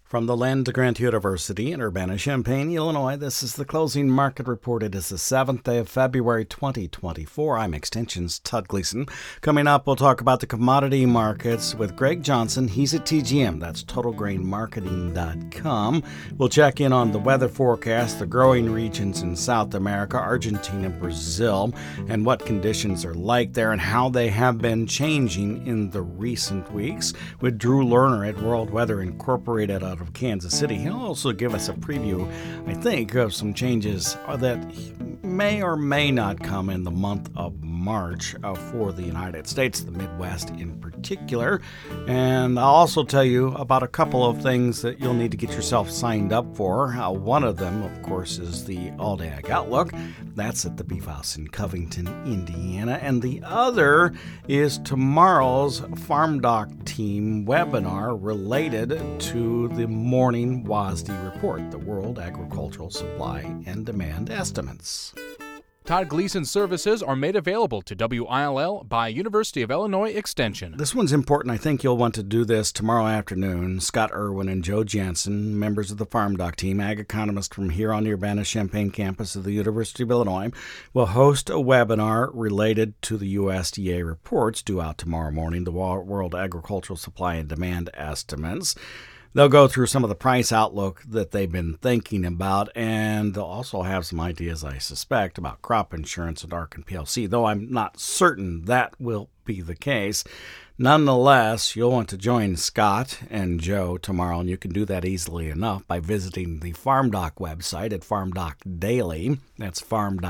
From the Land Grant University in Urbana-Champaign, Illinois, this is the closing market report. It is the 7th day of February 2024. I'm Extension's Todd Gleason. Coming up, we'll talk about the commodity markets with Greg Johnson. He's at TGM. That's TotalGrainMarketing.com. We'll check in on the weather forecast, the growing regions in South America, Argentina, Brazil, and what conditions are like there and how they have been changing in the recent weeks with Drew Lerner at World Weather Incorporated out of Kansas City. He'll also give us a preview, I think, of some changes that may or may not come in the month of March for the United States, the Midwest in particular. And I'll also tell you about a couple of things that you'll need to get yourself signed up for. One of them, of course, is the All-Day Ag Outlook. That's at the Beef House in Covington, Indiana. And the other is tomorrow's Farm Doc Team webinar related to the morning WASDE report, the World Agricultural Supply and Demand Estimates. Todd Gleason's services are made available to WILL by University of Illinois Extension. This one's important. I think you'll want to do this tomorrow afternoon. Scott Irwin and Joe Jansen, members of the Farm Doc team, ag economists from here on the Urbana-Champaign campus of the University of Illinois, will host a webinar related to the USDA reports due out tomorrow morning, the World Agricultural Supply and Demand Estimates. They'll go through some of the price outlook that they've been thinking about, and they'll also have some ideas, I suspect, about crop insurance and ARC and PLC, though I'm not certain that will be the case. Nonetheless, you'll want to join Scott and Joe tomorrow, and you can do that easily enough by visiting the Farm Doc website at Farm Doc Daily. That's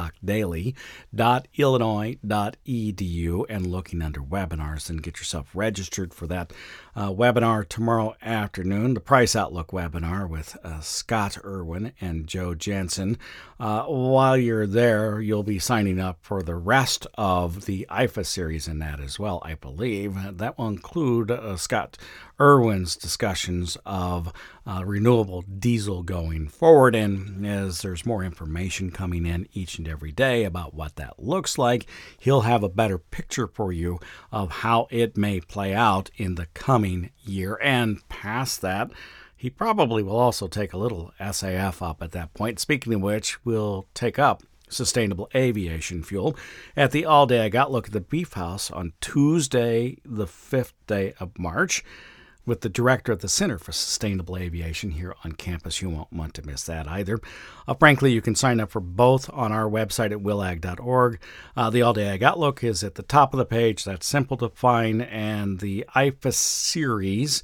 farmdocdaily.illinois.edu, and looking under webinars, and get yourself registered for that webinar tomorrow afternoon, the Price Outlook webinar with Scott Irwin and Joe Jansen. While you're there, you'll be signing up for the rest of the IFA series in that as well, I believe. That will include Scott Irwin's discussions of renewable diesel going forward. And as there's more information coming in each and every day about what that looks like, he'll have a better picture for you of how it may play out in the coming year. And past that, he probably will also take a little SAF up at that point. Speaking of which, we'll take up sustainable aviation fuel at the All-Day Ag Outlook at the Beef House on Tuesday, the 5th day of March, with the director of the Center for Sustainable Aviation here on campus. You won't want to miss that either. Frankly, you can sign up for both on our website at willag.org. The All-Day Ag Outlook is at the top of the page. That's simple to find. And the IFES series,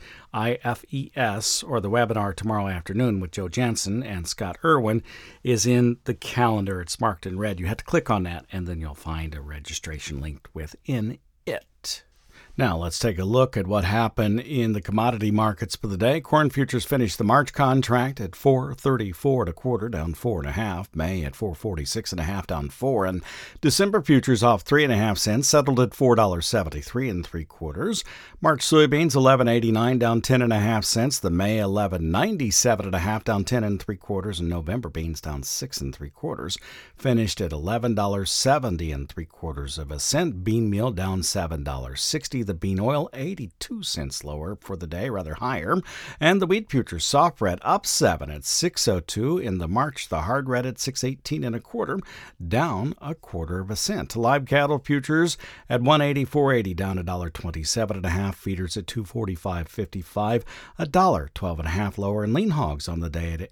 IFES, or the webinar tomorrow afternoon with Joe Jansen and Scott Irwin, is in the calendar. It's marked in red. You have to click on that, and then you'll find a registration link within it. Now, let's take a look at what happened in the commodity markets for the day. Corn futures finished the March contract at $4.34 1/4, down 4.5. May at $4.46 1/2, down 4. And December futures off 3.5 cents, settled at $4.73 3/4. March soybeans $11.89, down 10.5 cents. The May $11.97 1/2, down 10 3/4. And November beans down 6 3/4, finished at $11.70 3/4 cent. Bean meal down $7.60. The bean oil, 82 cents lower for the day, rather higher. And the wheat futures soft red up 7 at 6.02 in the March. The hard red at 6.18 1/4, down 1/4 cent. Live cattle futures at 184.80, down $1.27 1/2. Feeders at 245.55, $1.12 1/2 lower. And lean hogs on the day at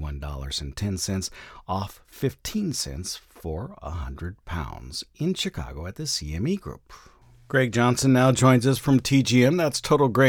$81.10, off 15 cents for 100 pounds in Chicago at the CME Group. Greg Johnson now joins us from TGM. That's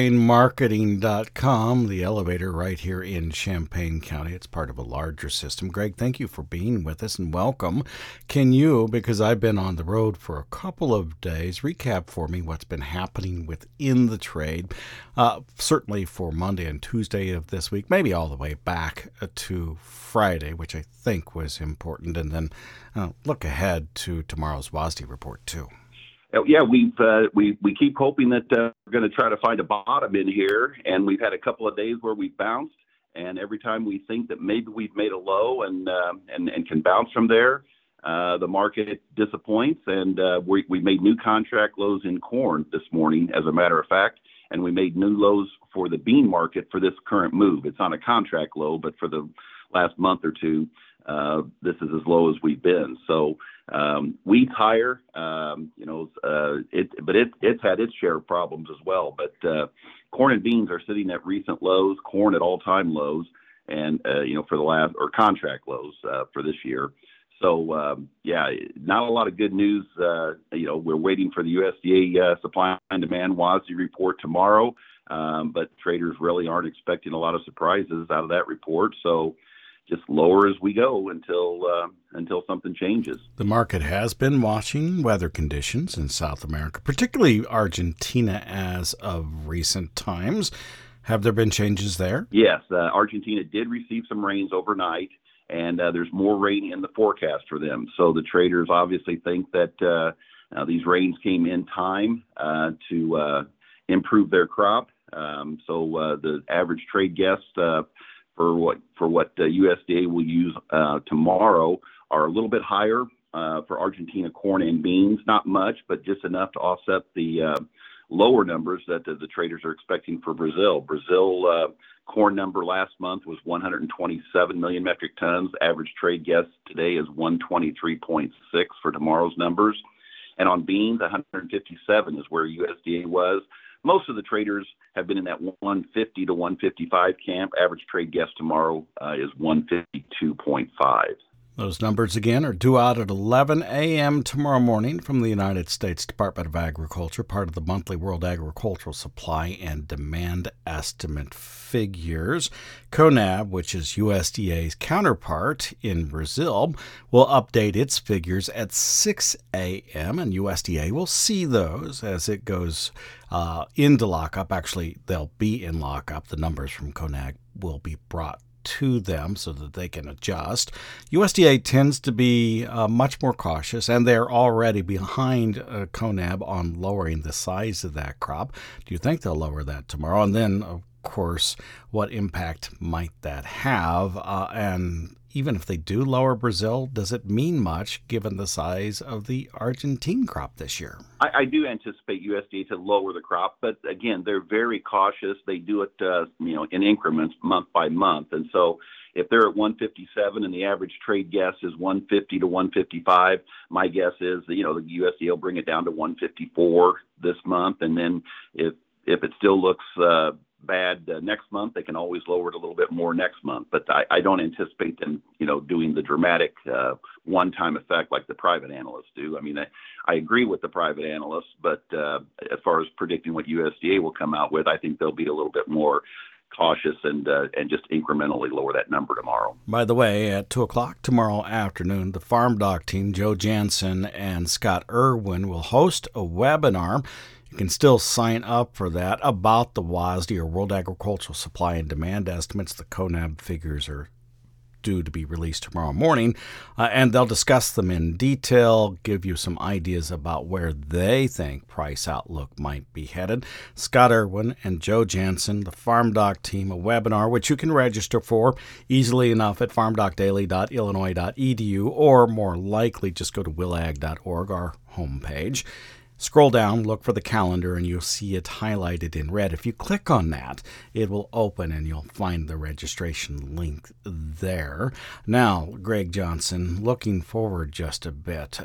TotalGrainMarketing.com, the elevator right here in Champaign County. It's part of a larger system. Greg, thank you for being with us and welcome. Can you, because I've been on the road for a couple of days, recap for me what's been happening within the trade, certainly for Monday and Tuesday of this week, maybe all the way back to Friday, which I think was important, and then look ahead to tomorrow's WASDE report too. Yeah, we keep hoping that we're going to try to find a bottom in here, and we've had a couple of days where we've bounced, and every time we think that maybe we've made a low and can bounce from there, the market disappoints, and we made new contract lows in corn this morning, as a matter of fact, and we made new lows for the bean market for this current move. It's not a contract low, but for the last month or two, this is as low as we've been. So wheat's higher, but it's had its share of problems as well. But corn and beans are sitting at recent lows, corn at all-time lows, and for the last or contract lows for this year. So not a lot of good news. We're waiting for the USDA supply and demand WASDE report tomorrow, but traders really aren't expecting a lot of surprises out of that report. So just lower as we go until something changes. The market has been watching weather conditions in South America, particularly Argentina, as of recent times. Have there been changes there? Yes, Argentina did receive some rains overnight, and there's more rain in the forecast for them. So the traders obviously think that these rains came in time to improve their crop. So the average trade guess for what USDA will use tomorrow are a little bit higher for Argentina corn and beans. Not much, but just enough to offset the lower numbers that the traders are expecting for Brazil. Brazil corn number last month was 127 million metric tons. Average trade guess today is 123.6 for tomorrow's numbers. And on beans, 157 is where USDA was. Most of the traders have been in that 150 to 155 camp. Average trade guess tomorrow is 152.5. Those numbers again are due out at 11 a.m. tomorrow morning from the United States Department of Agriculture, part of the monthly World Agricultural Supply and Demand Estimate figures. CONAB, which is USDA's counterpart in Brazil, will update its figures at 6 a.m., and USDA will see those as it goes into lockup. Actually, they'll be in lockup. The numbers from CONAB will be brought to them so that they can adjust. USDA tends to be much more cautious, and they're already behind CONAB on lowering the size of that crop. Do you think they'll lower that tomorrow? And then, of course, what impact might that have? And even if they do lower Brazil, does it mean much given the size of the Argentine crop this year? I do anticipate USDA to lower the crop, but again, they're very cautious. They do it, in increments month by month. And so if they're at 157 and the average trade guess is 150 to 155, my guess is the USDA will bring it down to 154 this month. And then if it still looks bad next month, they can always lower it a little bit more next month. But I don't anticipate them, doing the dramatic one-time effect like the private analysts do. I mean, I agree with the private analysts, but as far as predicting what USDA will come out with, I think they'll be a little bit more cautious and just incrementally lower that number tomorrow. By the way, at 2 o'clock tomorrow afternoon, the Farm Doc team, Joe Jansen and Scott Irwin, will host a webinar. You can still sign up for that about the WASDE, or World Agricultural Supply and Demand Estimates. The CONAB figures are due to be released tomorrow morning, and they'll discuss them in detail, give you some ideas about where they think price outlook might be headed. Scott Irwin and Joe Jansen, the Farm Doc team, a webinar which you can register for easily enough at farmdocdaily.illinois.edu, or more likely just go to willag.org, our homepage. Scroll down, look for the calendar, and you'll see it highlighted in red. If you click on that, it will open and you'll find the registration link there. Now, Greg Johnson, looking forward just a bit.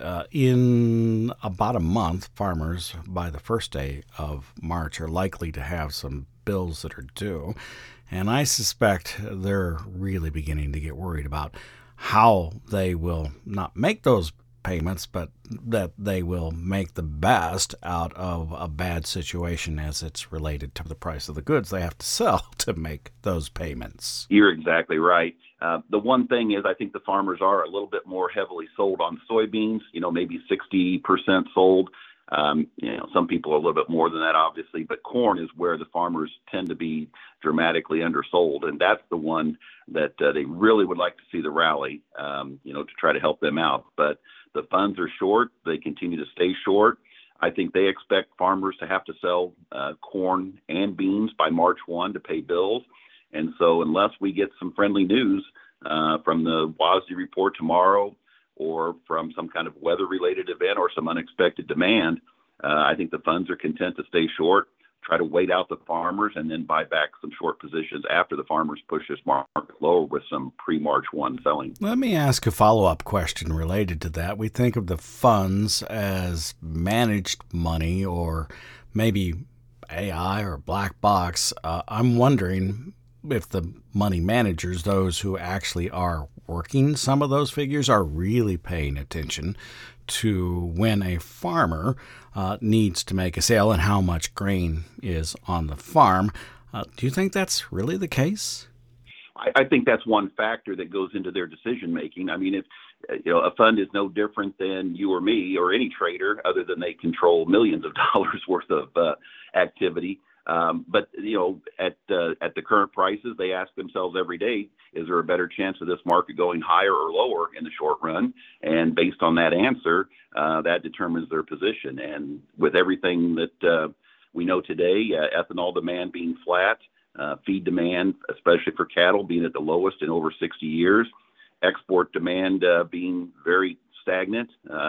In about a month, farmers, by the first day of March, are likely to have some bills that are due. And I suspect they're really beginning to get worried about how they will not make those payments, but that they will make the best out of a bad situation as it's related to the price of the goods they have to sell to make those payments. You're exactly right. The one thing is I think the farmers are a little bit more heavily sold on soybeans, maybe 60% sold. Some people are a little bit more than that, obviously, but corn is where the farmers tend to be dramatically undersold. And that's the one that they really would like to see the rally, to try to help them out. But the funds are short. They continue to stay short. I think they expect farmers to have to sell corn and beans by March 1 to pay bills. And so unless we get some friendly news from the WASDE report tomorrow, or from some kind of weather-related event or some unexpected demand, I think the funds are content to stay short. try to wait out the farmers and then buy back some short positions after the farmers push this market lower with some pre-March 1 selling. Let me ask a follow-up question related to that. We think of the funds as managed money or maybe AI or black box. I'm wondering if the money managers, those who actually are working some of those figures, are really paying attention to when a farmer needs to make a sale and how much grain is on the farm. Do you think that's really the case? I think that's one factor that goes into their decision making. I mean, if a fund is no different than you or me or any trader, other than they control millions of dollars worth of activity. But at the current prices, they ask themselves every day, is there a better chance of this market going higher or lower in the short run? And based on that answer, that determines their position. And with everything that we know today, ethanol demand being flat, feed demand, especially for cattle, being at the lowest in over 60 years, export demand being very stagnant.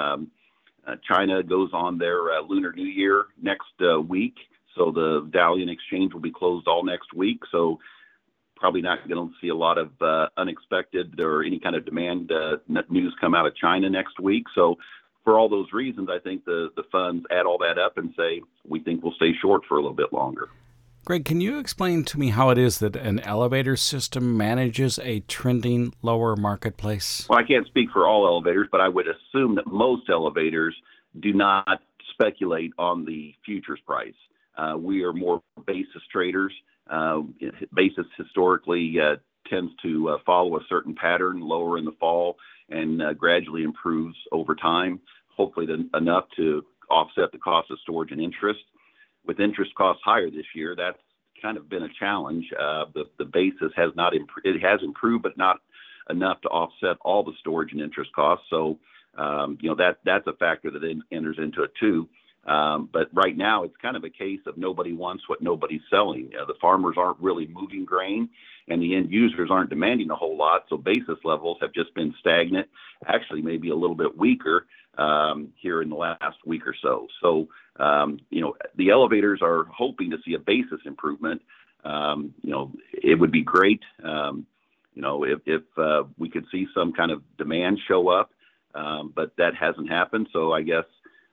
China goes on their Lunar New Year next week. So the Dalian exchange will be closed all next week. So probably not going to see a lot of unexpected or any kind of demand news come out of China next week. So for all those reasons, I think the funds add all that up and say, we think we'll stay short for a little bit longer. Greg, can you explain to me how it is that an elevator system manages a trending lower marketplace? Well, I can't speak for all elevators, but I would assume that most elevators do not speculate on the futures price. We are more basis traders. Basis historically tends to follow a certain pattern, lower in the fall, and gradually improves over time, hopefully enough to offset the cost of storage and interest. With interest costs higher this year, that's kind of been a challenge. The basis has not improved. It has improved, but not enough to offset all the storage and interest costs. So, that's a factor that enters into it too. But right now, it's kind of a case of nobody wants what nobody's selling. The farmers aren't really moving grain, and the end users aren't demanding a whole lot. So basis levels have just been stagnant, actually maybe a little bit weaker here in the last week or so. So, the elevators are hoping to see a basis improvement. It would be great, if we could see some kind of demand show up, but that hasn't happened. So I guess,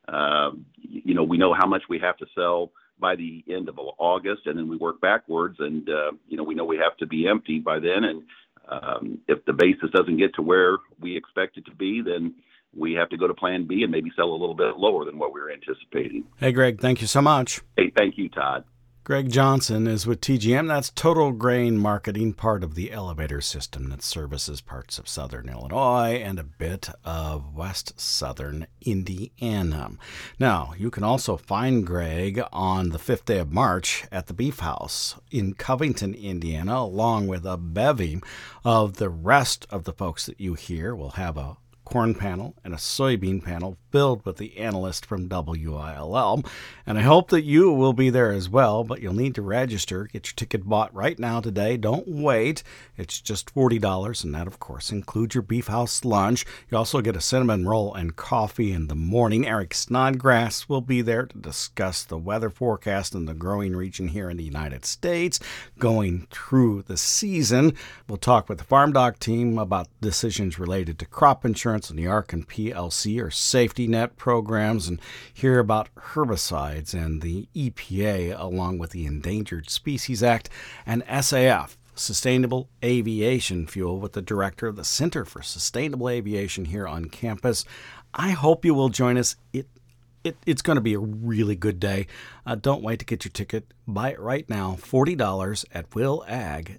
we know how much we have to sell by the end of August, and then we work backwards, and, we know we have to be empty by then. And if the basis doesn't get to where we expect it to be, then we have to go to plan B and maybe sell a little bit lower than what we were anticipating. Hey, Greg, thank you so much. Hey, thank you, Todd. Greg Johnson is with TGM. That's Total Grain Marketing, part of the elevator system that services parts of southern Illinois and a bit of west southern Indiana. Now, you can also find Greg on the 5th day of March at the Beef House in Covington, Indiana, along with a bevy of the rest of the folks that you hear. We'll have a corn panel and a soybean panel filled with the analyst from WILL. And I hope that you will be there as well, but you'll need to register. Get your ticket bought right now today. Don't wait. It's just $40, and that, of course, includes your Beef House lunch. You also get a cinnamon roll and coffee in the morning. Eric Snodgrass will be there to discuss the weather forecast in the growing region here in the United States going through the season. We'll talk with the Farm Doc team about decisions related to crop insurance and the ARC and PLC or safety net programs, and hear about herbicides and the EPA along with the Endangered Species Act and SAF, Sustainable Aviation Fuel, with the director of the Center for Sustainable Aviation here on campus. I hope you will join us. It's going to be a really good day. Don't wait to get your ticket. Buy it right now, $40 at willag.org.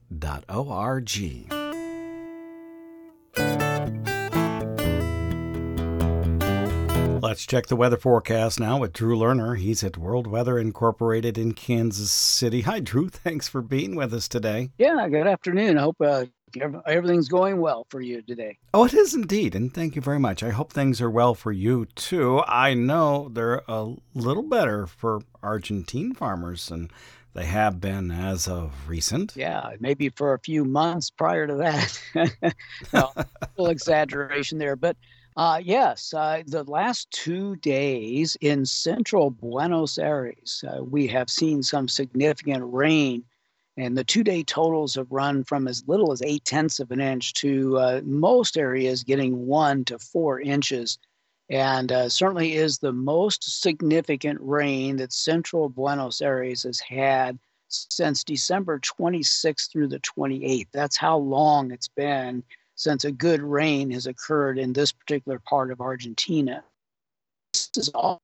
Let's check the weather forecast now with Drew Lerner. He's at World Weather Incorporated in Kansas City. Hi, Drew. Thanks for being with us today. Yeah, good afternoon. I hope everything's going well for you today. Oh, it is indeed, and thank you very much. I hope things are well for you, too. I know they're a little better for Argentine farmers than they have been as of recent. Yeah, maybe for a few months prior to that. No, a little exaggeration there. But Yes, the last 2 days in central Buenos Aires, we have seen some significant rain, and the 2 day totals have run from as little as 8 tenths of an inch to most areas getting 1 to 4 inches. And certainly is the most significant rain that central Buenos Aires has had since December 26th through the 28th. That's how long it's been since a good rain has occurred in this particular part of Argentina. This is all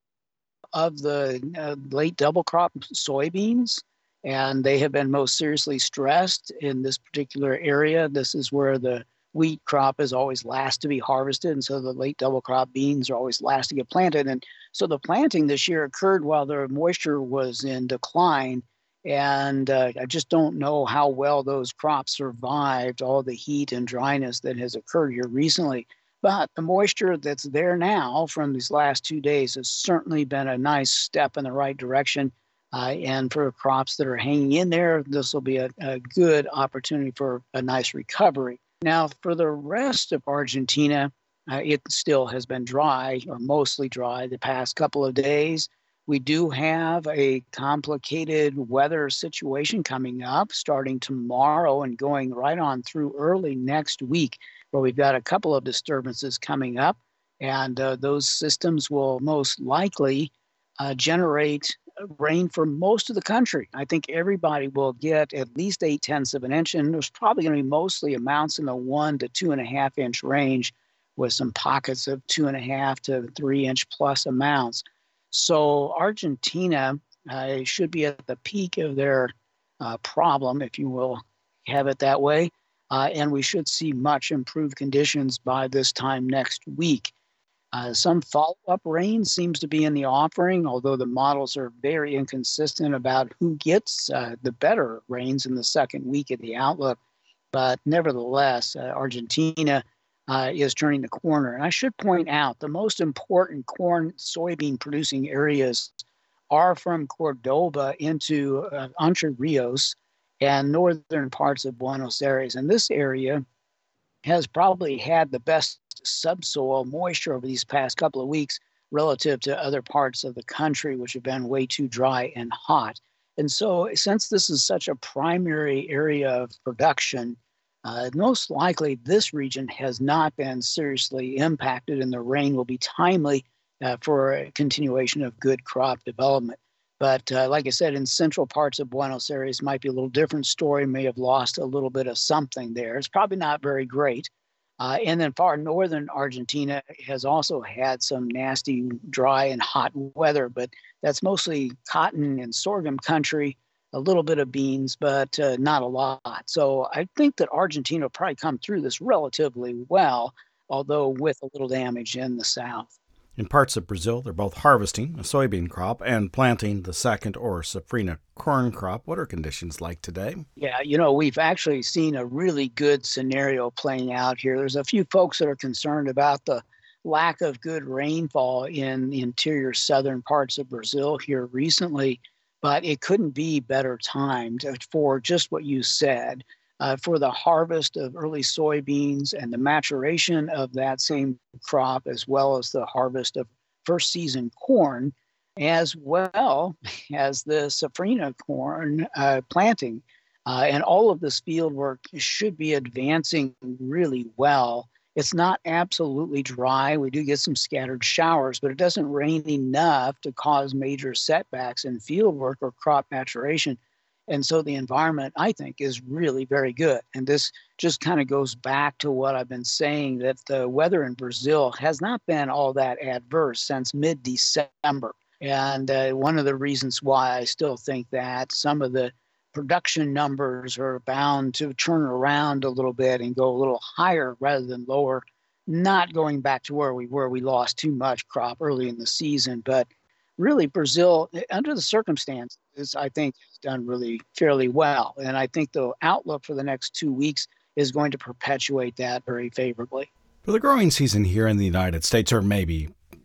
of the late double crop soybeans, and they have been most seriously stressed in this particular area. This is where the wheat crop is always last to be harvested, and so the late double crop beans are always last to get planted. And so the planting this year occurred while the moisture was in decline, and I just don't know how well those crops survived all the heat and dryness that has occurred here recently. But the moisture that's there now from these last 2 days has certainly been a nice step in the right direction. And for crops that are hanging in there, this will be a good opportunity for a nice recovery. Now, for the rest of Argentina, it still has been dry or mostly dry the past couple of days. We do have a complicated weather situation coming up starting tomorrow and going right on through early next week, where we've got a couple of disturbances coming up. And those systems will most likely generate rain for most of the country. I think everybody will get at least 8 tenths of an inch, and there's probably going to be mostly amounts in the 1 to 2.5 inch range, with some pockets of 2.5 to 3 inch plus amounts. So Argentina should be at the peak of their problem, if you will have it that way, and we should see much improved conditions by this time next week. Some follow-up rain seems to be in the offering, although the models are very inconsistent about who gets the better rains in the second week of the outlook. But nevertheless, Argentina is turning the corner. And I should point out the most important corn, soybean producing areas are from Cordoba into Entre Rios and northern parts of Buenos Aires. And this area has probably had the best subsoil moisture over these past couple of weeks relative to other parts of the country, which have been way too dry and hot. And so since this is such a primary area of production, most likely this region has not been seriously impacted, and the rain will be timely for a continuation of good crop development. But like I said, in central parts of Buenos Aires might be a little different story, may have lost a little bit of something there. It's probably not very great. And then far northern Argentina has also had some nasty, dry and hot weather, but that's mostly cotton and sorghum country, a little bit of beans, but not a lot. So I think that Argentina will probably come through this relatively well, although with a little damage in the south. In parts of Brazil, they're both harvesting a soybean crop and planting the second or safrinha corn crop. What are conditions like today? Yeah, we've actually seen a really good scenario playing out here. There's a few folks that are concerned about the lack of good rainfall in the interior southern parts of Brazil here recently, but it couldn't be better timed for just what you said. For the harvest of early soybeans and the maturation of that same crop, as well as the harvest of first season corn, as well as the safrinha corn planting. And all of this field work should be advancing really well. It's not absolutely dry. We do get some scattered showers, but it doesn't rain enough to cause major setbacks in field work or crop maturation. And so the environment, I think, is really very good. And this just kind of goes back to what I've been saying, that the weather in Brazil has not been all that adverse since mid-December. And one of the reasons why I still think that some of the production numbers are bound to turn around a little bit and go a little higher rather than lower, not going back to where we were. We lost too much crop early in the season, but really Brazil, under the circumstances, I think has done really fairly well. And I think the outlook for the next 2 weeks is going to perpetuate that very favorably. For the growing season here in the United States, or maybe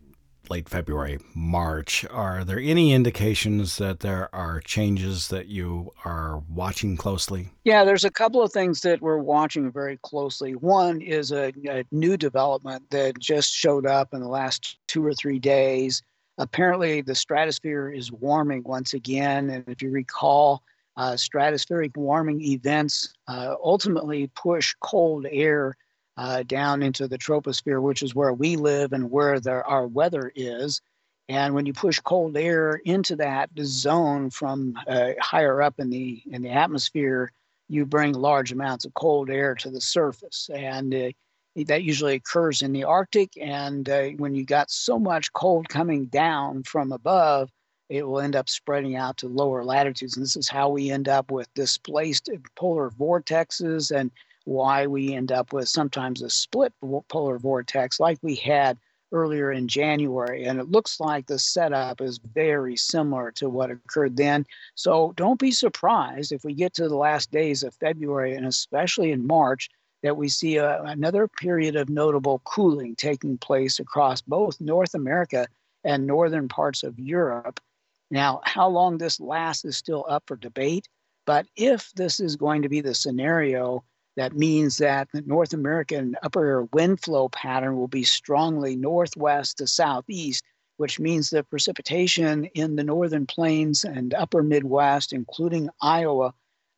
late February, March. Are there any indications that there are changes that you are watching closely? Yeah, there's a couple of things that we're watching very closely. One is a new development that just showed up in the last 2 or 3 days. Apparently, the stratosphere is warming once again. And if you recall, stratospheric warming events ultimately push cold air down into the troposphere, which is where we live and where our weather is. And when you push cold air into that zone from higher up in the atmosphere, you bring large amounts of cold air to the surface. And that usually occurs in the Arctic. And when you got so much cold coming down from above, it will end up spreading out to lower latitudes. And this is how we end up with displaced polar vortexes, and why we end up with sometimes a split polar vortex like we had earlier in January. And it looks like the setup is very similar to what occurred then. So don't be surprised if we get to the last days of February, and especially in March, that we see another period of notable cooling taking place across both North America and northern parts of Europe. Now, how long this lasts is still up for debate, but if this is going to be the scenario, that means that the North American upper air wind flow pattern will be strongly northwest to southeast, which means the precipitation in the northern plains and upper Midwest, including Iowa,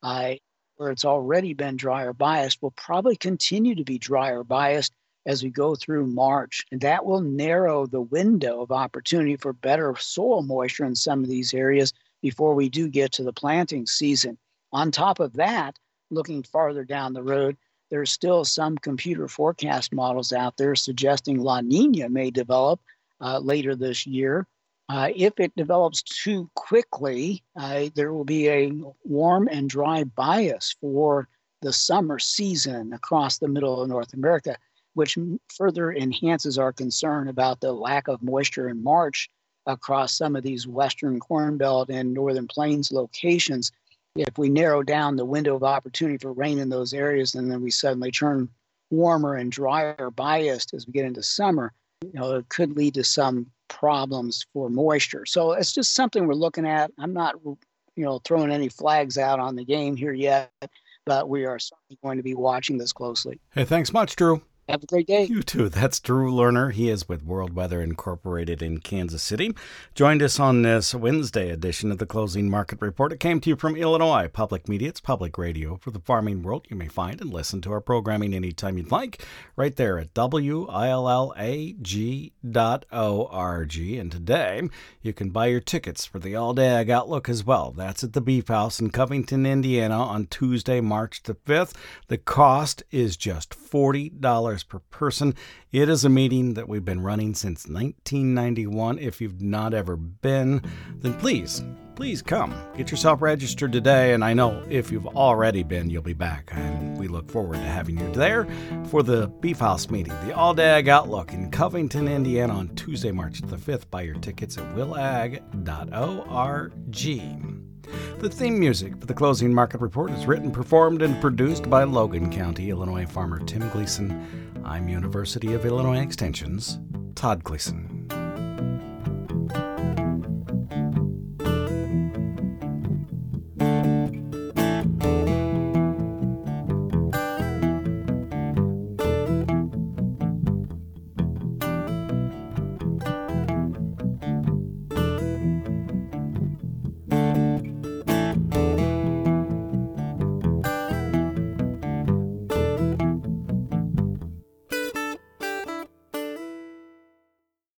where it's already been drier biased, will probably continue to be drier biased as we go through March. And that will narrow the window of opportunity for better soil moisture in some of these areas before we do get to the planting season. On top of that, looking farther down the road, there's still some computer forecast models out there suggesting La Nina may develop later this year. If it develops too quickly, there will be a warm and dry bias for the summer season across the middle of North America, which further enhances our concern about the lack of moisture in March across some of these Western Corn Belt and Northern Plains locations. If we narrow down the window of opportunity for rain in those areas, and then we suddenly turn warmer and drier biased as we get into summer, it could lead to some problems for moisture. So it's just something we're looking at. I'm not, throwing any flags out on the game here yet, but we are certainly going to be watching this closely. Hey, thanks much, Drew. Have a great day. You too. That's Drew Lerner. He is with World Weather Incorporated in Kansas City. Joined us on this Wednesday edition of the Closing Market Report. It came to you from Illinois Public Media. It's public radio for the farming world. You may find and listen to our programming anytime you'd like, right there at WILLAG.org. And today, you can buy your tickets for the All Day Ag Outlook as well. That's at the Beef House in Covington, Indiana on Tuesday, March the 5th. The cost is just $40 per person. It is a meeting that we've been running since 1991. If you've not ever been, then please come. Get yourself registered today, and I know if you've already been, you'll be back. And we look forward to having you there for the Beef House meeting, the All Day Ag Outlook in Covington, Indiana on Tuesday, March the 5th. Buy your tickets at willag.org. The theme music for the Closing Market Report is written, performed, and produced by Logan County, Illinois farmer Tim Gleason. I'm University of Illinois Extension's Todd Gleason.